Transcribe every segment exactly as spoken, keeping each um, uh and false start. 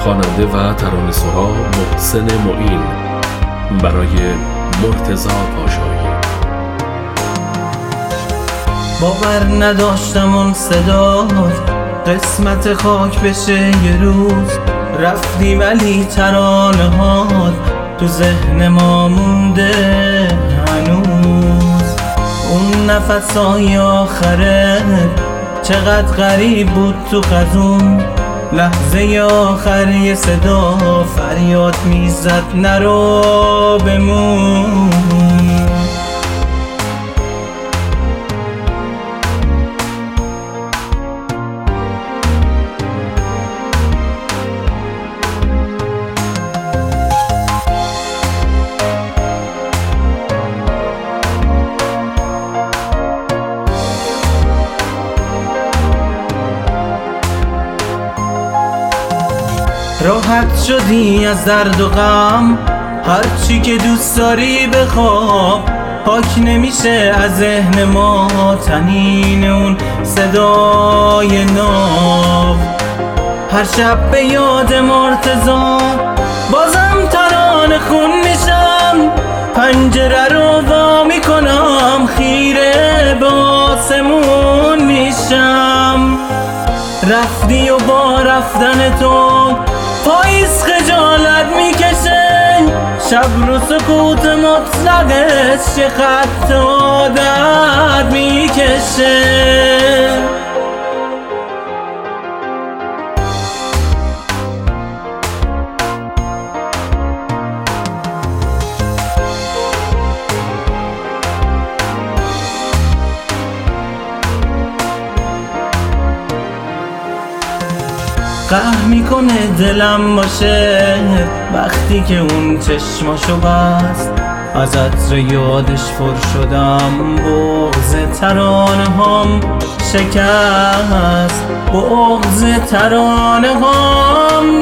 خواننده و ترانه‌سرا محسن معین برای مرتضی پاشایی. باور نداشتم اون صدا قسمت خاک بشه یه روز، رفتی ولی ترانه هات تو ذهن ما مونده هنوز. اون نفسای آخره چقدر غریب بود تو خزون، لحظه آخر یه صدا فریاد میزد نرو بمون. راحت شدی از درد و غم، هرچی که دوست داری بخواب، پاک نمیشه از ذهن ما تنین اون صدای ناب. هر شب به یاد مرتضی بازم ترانه خون میشم، پنجره رو وا میکنم خیره به آسمون میشم. رفتی و با رفتن تو پاییز خجالت میکشه، شب رو سکوت مطلقش چه خط عادت میکشه. قهر میکنه دلم باشه وقتی که اون چشماشو بست، از عطر یادش پر شدم، بغض ترانه هم شکست، بغض ترانه هم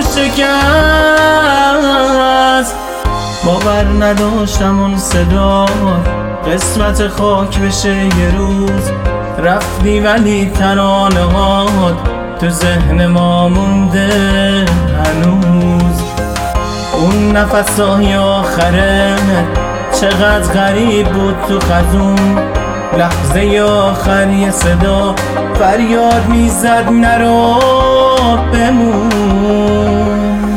شکست. باور نداشتم اون صدا قسمت خاک بشه یه روز، رفتی ولی ترانه هات تو ذهن ما مونده هنوز. اون نفسای آخره چقدر غریب بود تو خزون، لحظه آخر یه صدا فریاد میزد نرو بمون.